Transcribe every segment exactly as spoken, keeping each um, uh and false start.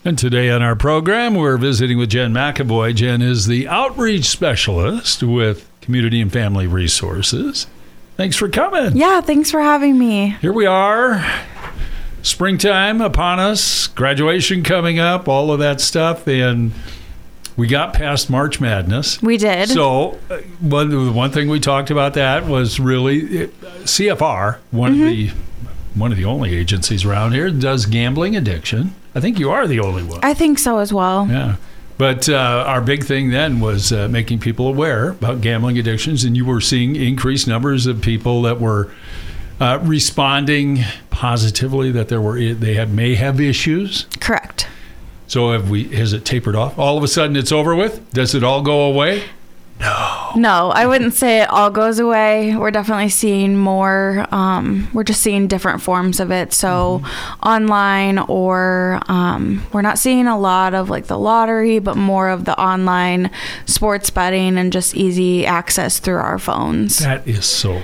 And today on our program, we're visiting with Jen McAvoy. Jen is the outreach specialist with Community and Family Resources. Thanks for coming. Yeah, thanks for having me. Here we are. Springtime upon us, graduation coming up, all of that stuff, and we got past March Madness. We did. So uh, one one thing we talked about that was really uh, C F R, one mm-hmm. of the one of the only agencies around here that does gambling addiction. I think you are the only one. I think so as well. Yeah. But uh, our big thing then was uh, making people aware about gambling addictions, and you were seeing increased numbers of people that were uh, responding positively that there were they had may have issues. Correct. So have we? Has it tapered off? All of a sudden, it's over with? Does it all go away? No. No, I wouldn't say it all goes away. We're definitely seeing more. Um, we're just seeing different forms of it. So mm-hmm. online or um, we're not seeing a lot of like the lottery, but more of the online sports betting and just easy access through our phones. That is so.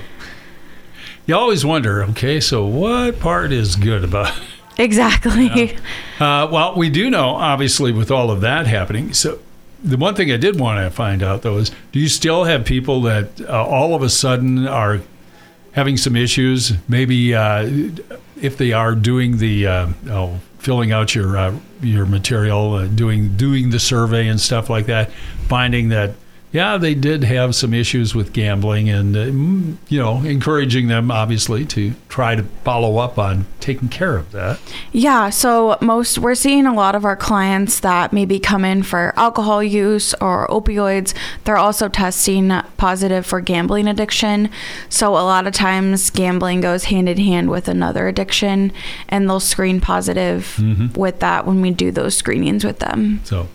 You always wonder, okay, so what part is good about it? Exactly. You know? uh, well, we do know, obviously, with all of that happening. So the one thing I did want to find out, though, is do you still have people that uh, all of a sudden are having some issues? Maybe uh, if they are doing the uh, oh, filling out your uh, your material, uh, doing doing the survey and stuff like that, finding that, yeah, they did have some issues with gambling and, uh, you know, encouraging them, obviously, to try to follow up on taking care of that. Yeah, so most, we're seeing a lot of our clients that maybe come in for alcohol use or opioids. They're also testing positive for gambling addiction. So a lot of times gambling goes hand in hand with another addiction, and they'll screen positive mm-hmm. with that when we do those screenings with them. So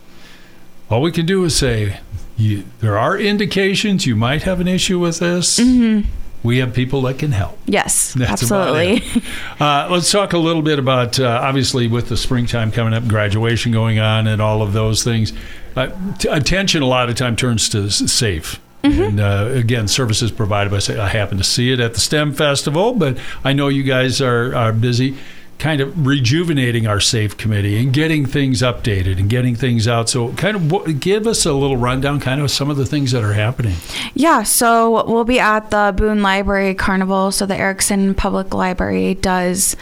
all we can do is say, You, there are indications you might have an issue with this. Mm-hmm. We have people that can help. Yes, That's absolutely. uh, let's talk a little bit about, uh, obviously, with the springtime coming up, graduation going on, and all of those things. Uh, t- attention a lot of time turns to SAFE. Mm-hmm. And uh, again, services provided by SAFE. I happen to see it at the STEM Festival, but I know you guys are, are busy kind of rejuvenating our SAFE committee and getting things updated and getting things out. So kind of w- give us a little rundown, kind of some of the things that are happening. Yeah, so we'll be at the Boone Library Carnival. So the Erickson Public Library does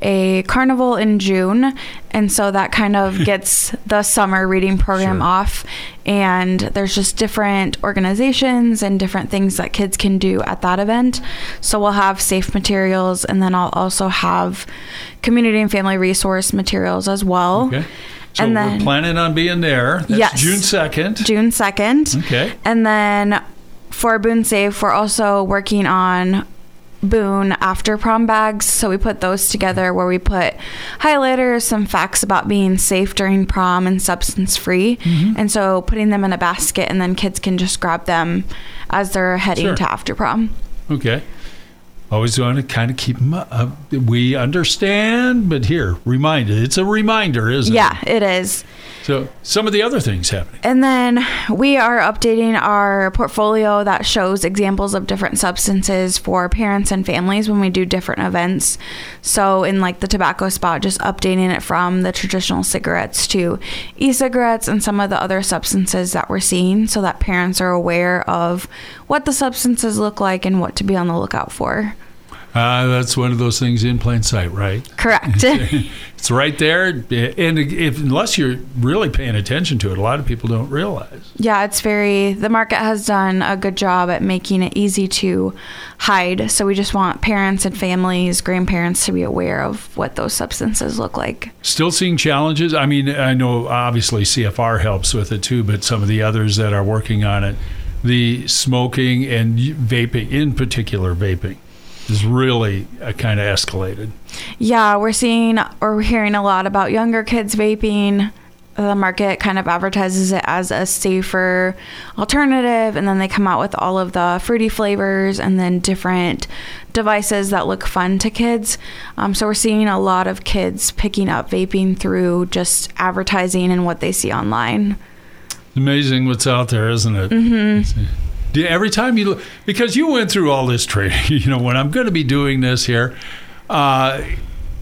a carnival in June. And so that kind of gets the summer reading program sure. off. And there's just different organizations and different things that kids can do at that event. So we'll have SAFE materials, and then I'll also have community and family resource materials as well. Okay. So and then, we're planning on being there. That's yes, June second. June second. Okay. And then for Boone Safe, we're also working on Boone after prom bags. So we put those together where we put highlighters, some facts about being safe during prom and substance free. Mm-hmm. And so putting them in a basket, and then kids can just grab them as they're heading sure. to after prom. Okay. Always want to kind of keep them up. We understand, but here, remind it. It's a reminder, isn't yeah, it? Yeah, it is. So some of the other things happening. And then we are updating our portfolio that shows examples of different substances for parents and families when we do different events. So in like the tobacco spot, just updating it from the traditional cigarettes to e-cigarettes and some of the other substances that we're seeing, so that parents are aware of what the substances look like and what to be on the lookout for. Uh, that's one of those things in plain sight, right? Correct. It's right there. And if, unless you're really paying attention to it, a lot of people don't realize. Yeah, it's very, the market has done a good job at making it easy to hide. So we just want parents and families, grandparents to be aware of what those substances look like. Still seeing challenges? I mean, I know obviously C F R helps with it too, but some of the others that are working on it, the smoking and vaping, in particular vaping, is really uh, kind of escalated. Yeah, we're seeing or we're hearing a lot about younger kids vaping. The market kind of advertises it as a safer alternative, and then they come out with all of the fruity flavors and then different devices that look fun to kids. Um, so we're seeing a lot of kids picking up vaping through just advertising and what they see online. Amazing what's out there, isn't it? Mm-hmm. Every time you look, because you went through all this training, you know, when I'm going to be doing this here, uh,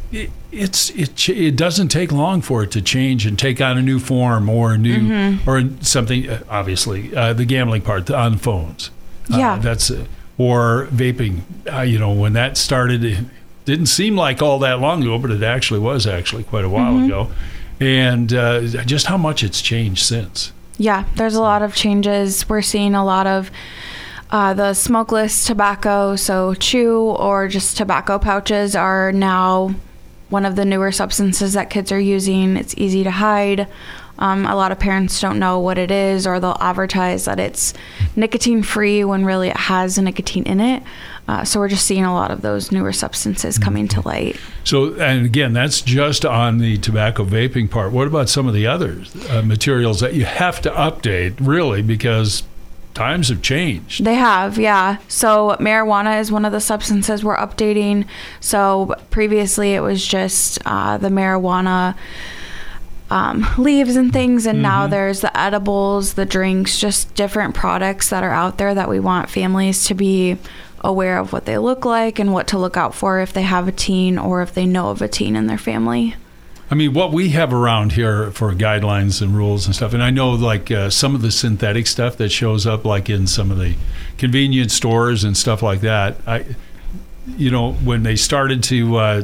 it, it's it it doesn't take long for it to change and take on a new form or a new mm-hmm. or something. Uh, obviously, uh, the gambling part on phones. Yeah, uh, that's uh, or vaping. Uh, you know, when that started, it didn't seem like all that long ago, but it actually was actually quite a while mm-hmm. ago, and uh, just how much it's changed since. Yeah, there's a lot of changes. We're seeing a lot of uh, the smokeless tobacco, so chew or just tobacco pouches are now one of the newer substances that kids are using. It's easy to hide. Um, a lot of parents don't know what it is, or they'll advertise that it's nicotine free when really it has nicotine in it. Uh, so we're just seeing a lot of those newer substances coming to light. So, and again, that's just on the tobacco vaping part. What about some of the other uh, materials that you have to update, really, because times have changed? They have, yeah. So marijuana is one of the substances we're updating. So previously it was just uh, the marijuana Um, leaves and things, and mm-hmm. now there's the edibles, the drinks, just different products that are out there that we want families to be aware of what they look like and what to look out for if they have a teen or if they know of a teen in their family. I mean, what we have around here for guidelines and rules and stuff, and I know like uh, some of the synthetic stuff that shows up like in some of the convenience stores and stuff like that, I, you know, when they started to uh,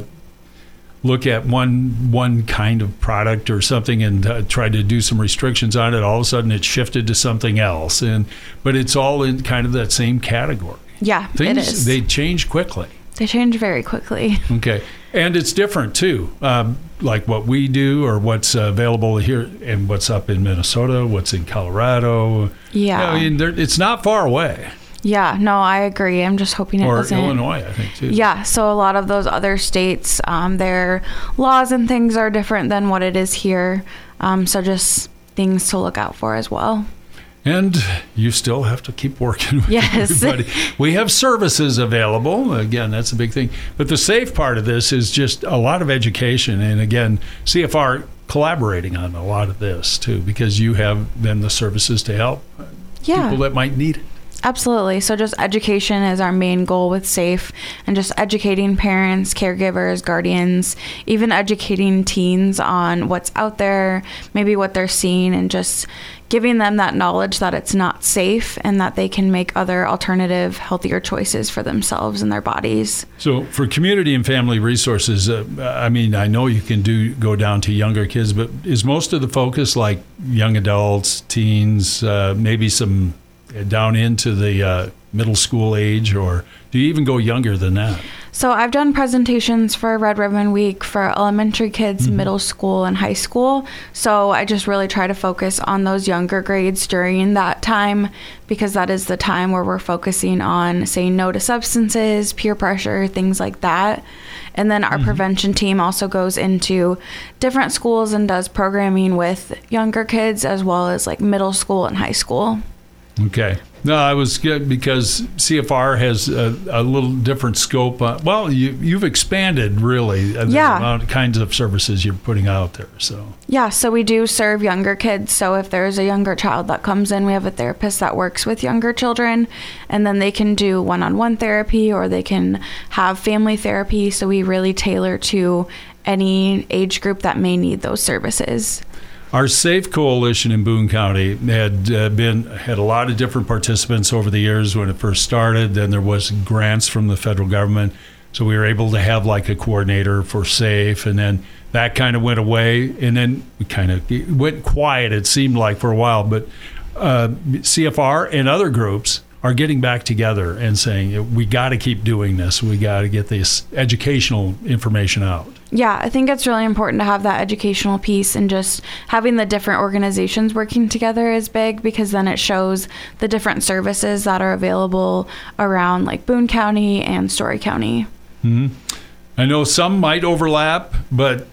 look at one one kind of product or something and uh, try to do some restrictions on it, all of a sudden it shifted to something else. And but it's all in kind of that same category. Yeah, Things, it is. They change quickly. They change very quickly. Okay. And it's different, too, um, like what we do or what's uh, available here and what's up in Minnesota, what's in Colorado. Yeah. I mean, it's not far away. Yeah, no, I agree. I'm just hoping it or doesn't. Or Illinois, I think, too. Yeah, so a lot of those other states, um, their laws and things are different than what it is here. Um, so just things to look out for as well. And you still have to keep working with yes. everybody. We have services available. Again, that's a big thing. But the safe part of this is just a lot of education. And again, C F R collaborating on a lot of this, too, because you have then the services to help yeah. people that might need it. Absolutely. So just education is our main goal with SAFE, and just educating parents, caregivers, guardians, even educating teens on what's out there, maybe what they're seeing, and just giving them that knowledge that it's not safe and that they can make other alternative, healthier choices for themselves and their bodies. So for community and family resources, uh, I mean, I know you can do go down to younger kids, but is most of the focus like young adults, teens, uh, maybe some down into the uh, middle school age, or do you even go younger than that? So I've done presentations for Red Ribbon Week for elementary kids, mm-hmm. middle school, and high school. So I just really try to focus on those younger grades during that time, because that is the time where we're focusing on saying no to substances, peer pressure, things like that. And then our mm-hmm. prevention team also goes into different schools and does programming with younger kids as well as like middle school and high school. Okay. No, I was good because C F R has a, a little different scope. Uh, well, you, you've expanded really the yeah. amount of kinds of services you're putting out there. So yeah, so we do serve younger kids. So if there's a younger child that comes in, we have a therapist that works with younger children, and then they can do one-on-one therapy or they can have family therapy. So we really tailor to any age group that may need those services. Our SAFE Coalition in Boone County had uh, been had a lot of different participants over the years when it first started. Then there was grants from the federal government, so we were able to have like a coordinator for SAFE, and then that kind of went away, and then we kind of it went quiet. It seemed like for a while, but uh, C F R and other groups are getting back together and saying we got to keep doing this. We got to get this educational information out. Yeah, I think it's really important to have that educational piece, and just having the different organizations working together is big, because then it shows the different services that are available around like Boone County and Story County. Mm-hmm. I know some might overlap, but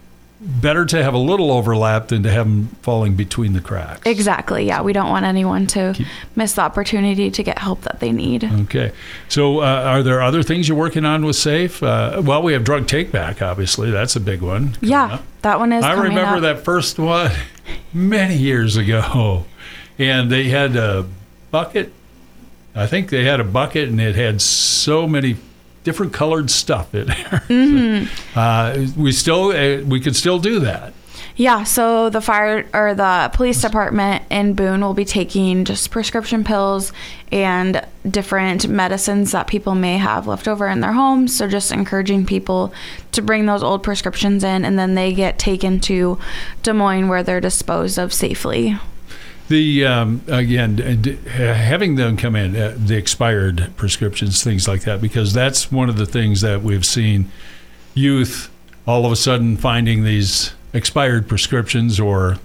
better to have a little overlap than to have them falling between the cracks. Exactly. Yeah, we don't want anyone to Keep... miss the opportunity to get help that they need. Okay. So uh, are there other things you're working on with SAFE? Uh, well, we have Drug Take Back, obviously. That's a big one. Yeah, up. that one is I coming remember up. that first one many years ago. And they had a bucket. I think they had a bucket, and it had so many different colored stuff in there. Mm-hmm. So, uh, we still uh, we could still do that. Yeah, so the fire or the police department in Boone will be taking just prescription pills and different medicines that people may have left over in their homes. So just encouraging people to bring those old prescriptions in, and then they get taken to Des Moines where they're disposed of safely. The um, again, d- having them come in, uh, the expired prescriptions, things like that, because that's one of the things that we've seen youth all of a sudden finding these expired prescriptions or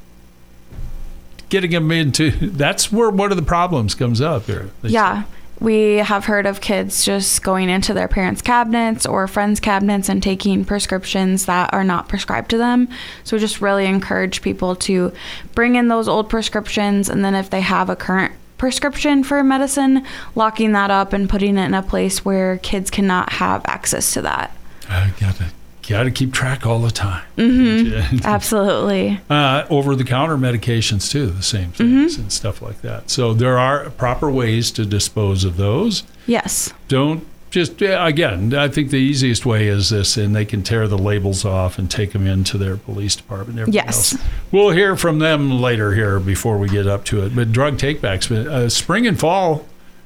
getting them into. That's where one of the problems comes up here. Yeah. We have heard of kids just going into their parents' cabinets or friends' cabinets and taking prescriptions that are not prescribed to them. So we just really encourage people to bring in those old prescriptions, and then if they have a current prescription for medicine, locking that up and putting it in a place where kids cannot have access to that. I got to got to keep track all the time. Mm-hmm. Absolutely. Uh, over-the-counter medications too, the same things Mm-hmm. and stuff like that. So there are proper ways to dispose of those. Yes. Don't just, again, I think the easiest way is this, and they can tear the labels off and take them into their police department and everything Yes. else. We'll hear from them later here before we get up to it. But drug takebacks, uh, spring and fall,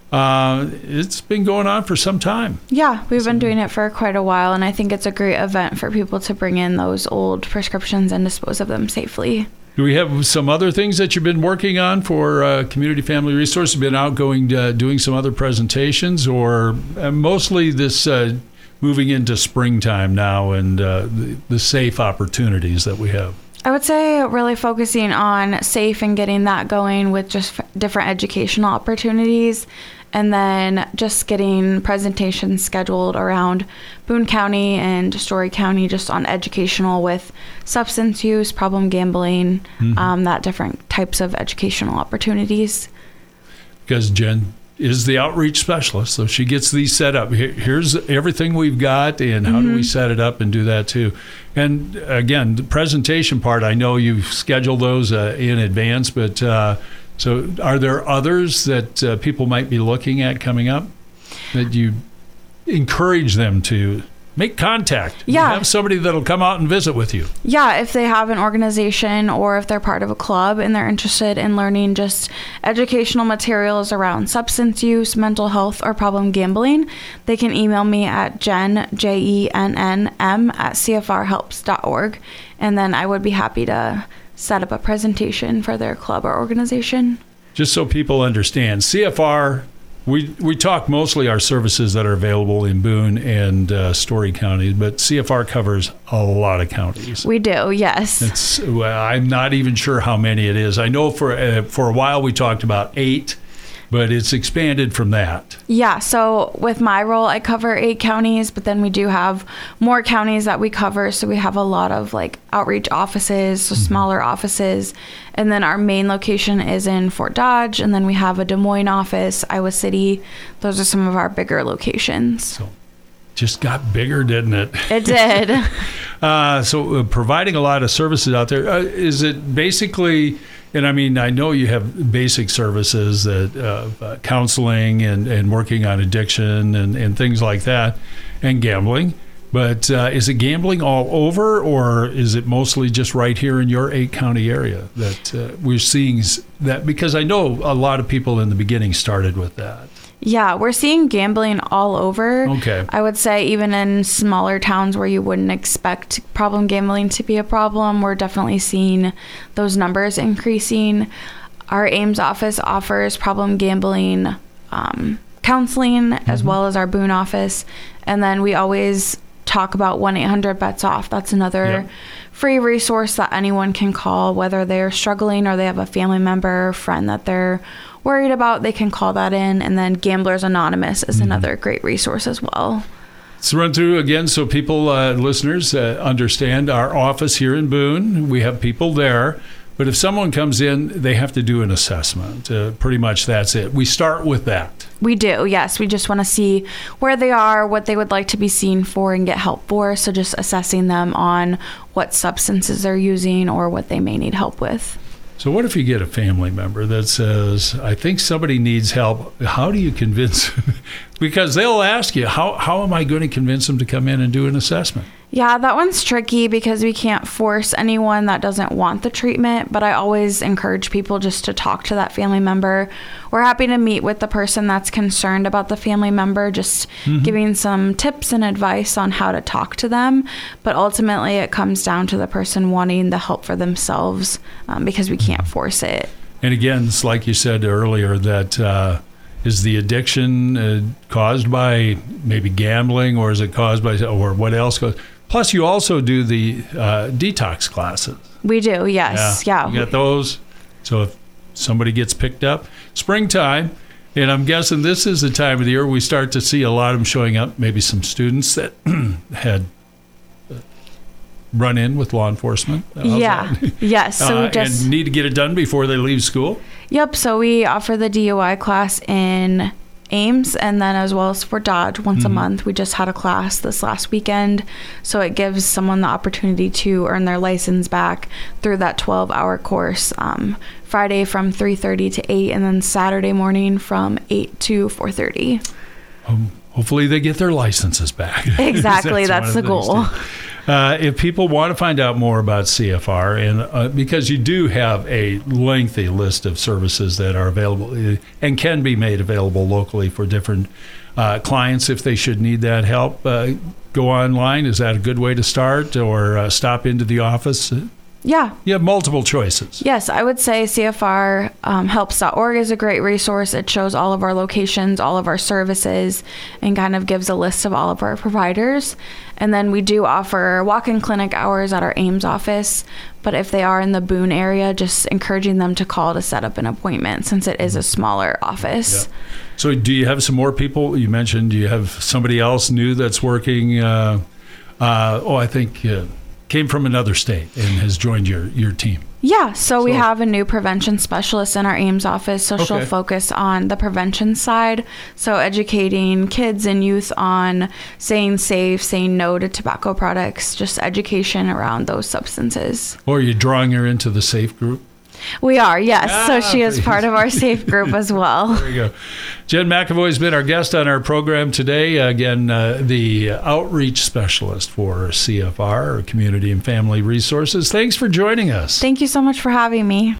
uh, it's been going on for some time. Yeah, we've been doing it for quite a while, and I think it's a great event for people to bring in those old prescriptions and dispose of them safely. Do we have some other things that you've been working on for uh, Community Family Resources? Been out going, uh, doing some other presentations, or uh, mostly this uh, moving into springtime now and uh, the, the safe opportunities that we have? I would say really focusing on SAFE and getting that going with just f- different educational opportunities, and then just getting presentations scheduled around Boone County and Story County just on educational with substance use, problem gambling, Mm-hmm. um, that different types of educational opportunities. Because Jen is the outreach specialist, so she gets these set up. Here, here's everything we've got, and how Mm-hmm. do we set it up and do that too. And again, the presentation part, I know you've scheduled those uh, in advance, but uh, so are there others that uh, people might be looking at coming up that you encourage them to make contact? Yeah. Have somebody that'll come out and visit with you. Yeah, if they have an organization or if they're part of a club and they're interested in learning just educational materials around substance use, mental health, or problem gambling, they can email me at jen, J E N N M, at c f r helps dot org, and then I would be happy to set up a presentation for their club or organization. Just so people understand, C F R, we we talk mostly our services that are available in Boone and uh, Story County, but C F R covers a lot of counties. We do, yes. It's, well, I'm not even sure how many it is. I know for uh, for a while we talked about eight, but it's expanded from that. Yeah, so with my role, I cover eight counties, but then we do have more counties that we cover. So we have a lot of like outreach offices, so smaller offices. And then our main location is in Fort Dodge. And then we have a Des Moines office, Iowa City. Those are some of our bigger locations. So just got bigger, didn't it? It did. uh, so uh, providing a lot of services out there. Uh, is it basically... And I mean, I know you have basic services that uh, uh, counseling and, and working on addiction and, and things like that, and gambling. But uh, is it gambling all over, or is it mostly just right here in your eight county area that uh, we're seeing s- that? Because I know a lot of people in the beginning started with that. Yeah, we're seeing gambling all over. Okay. I would say even in smaller towns where you wouldn't expect problem gambling to be a problem, we're definitely seeing those numbers increasing. Our Ames office offers problem gambling um, counseling, mm-hmm. as well as our Boone office. And then we always talk about one eight hundred bets off. That's another Yep. free resource that anyone can call, whether they're struggling or they have a family member or friend that they're worried about. They can call that in. And then Gamblers Anonymous is mm-hmm. another great resource as well. Let's run through again so people, uh, listeners, uh, understand our office here in Boone. We have people there. But if someone comes in, they have to do an assessment. Uh, pretty much that's it. We start with that. We do, yes. We just want to see where they are, what they would like to be seen for and get help for. So just assessing them on what substances they're using or what they may need help with. So what if you get a family member that says, I think somebody needs help? How do you convince them? Because they'll ask you, how, how am I going to convince them to come in and do an assessment? Yeah, that one's tricky because we can't force anyone that doesn't want the treatment, but I always encourage people just to talk to that family member. We're happy to meet with the person that's concerned about the family member, just mm-hmm. giving some tips and advice on how to talk to them. But ultimately, it comes down to the person wanting the help for themselves um, because we can't force it. And again, it's like you said earlier, that uh, is the addiction uh, caused by maybe gambling, or is it caused by, or what else goes? Plus, you also do the uh, detox classes. We do, yes. Yeah. yeah. You got those. So if somebody gets picked up, springtime, and I'm guessing this is the time of the year we start to see a lot of them showing up, maybe some students that had run in with law enforcement. How's yeah. yes. So uh, we just and need to get it done before they leave school? Yep. So we offer the D U I class in Ames, and then as well as for Dodge once mm-hmm. a month. We just had a class this last weekend, so it gives someone the opportunity to earn their license back through that twelve hour course, um, Friday from three thirty to eight, and then Saturday morning from eight to four thirty. Um, hopefully they get their licenses back. Exactly. that's, that's the goal. Uh, if people want to find out more about C F R, and uh, because you do have a lengthy list of services that are available and can be made available locally for different uh, clients if they should need that help, uh, go online. Is that a good way to start, or uh, stop into the office? Yeah. You have multiple choices. Yes, I would say C F R um, helps dot org is a great resource. It shows all of our locations, all of our services, and kind of gives a list of all of our providers. And then we do offer walk-in clinic hours at our Ames office. But if they are in the Boone area, just encouraging them to call to set up an appointment, since it is a smaller office. Yeah. So do you have some more people? You mentioned, do you have somebody else new that's working? Uh, uh, oh, I think... Uh, came from another state and has joined your, your team. Yeah, so, so we have a new prevention specialist in our Ames office, so okay. she'll focus on the prevention side, so educating kids and youth on staying safe, saying no to tobacco products, just education around those substances. Or are you drawing her into the SAFE group? We are, yes. Ah, so she is please. part of our SAFE group as well. There you go. Jen McAvoy has been our guest on our program today. Again, uh, the outreach specialist for C F R, or Community and Family Resources. Thanks for joining us. Thank you so much for having me.